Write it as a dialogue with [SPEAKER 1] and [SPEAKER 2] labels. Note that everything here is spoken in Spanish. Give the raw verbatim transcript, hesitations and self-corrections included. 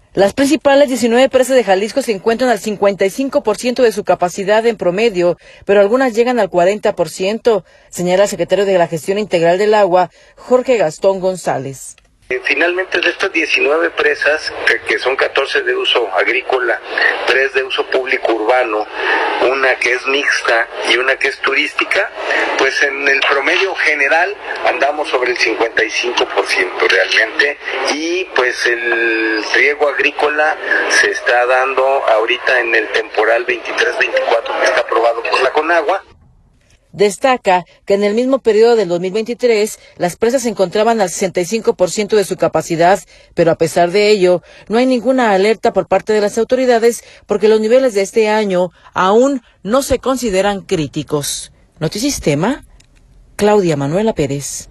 [SPEAKER 1] Las principales diecinueve presas de Jalisco se encuentran al cincuenta y cinco por ciento de su capacidad en promedio, pero algunas llegan al cuarenta por ciento, señala el secretario de la Gestión Integral del Agua, Jorge Gastón González.
[SPEAKER 2] Finalmente, de estas diecinueve presas, que, que son catorce de uso agrícola, tres de uso público urbano, una que es mixta y una que es turística, pues en el promedio general andamos sobre el cincuenta y cinco por ciento realmente, y pues el riego agrícola se está dando ahorita en el temporal veintitrés veinticuatro que está aprobado por la Conagua.
[SPEAKER 1] Destaca que en el mismo periodo del dos mil veintitrés, las presas se encontraban al sesenta y cinco por ciento de su capacidad, pero a pesar de ello, no hay ninguna alerta por parte de las autoridades porque los niveles de este año aún no se consideran críticos. Notisistema, Claudia Manuela Pérez.